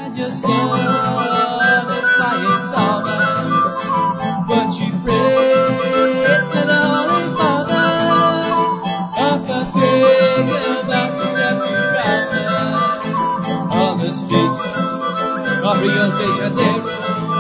your son is by installments. But you pray to the Holy Father of the thing about the every promise on the streets of Rio de Janeiro.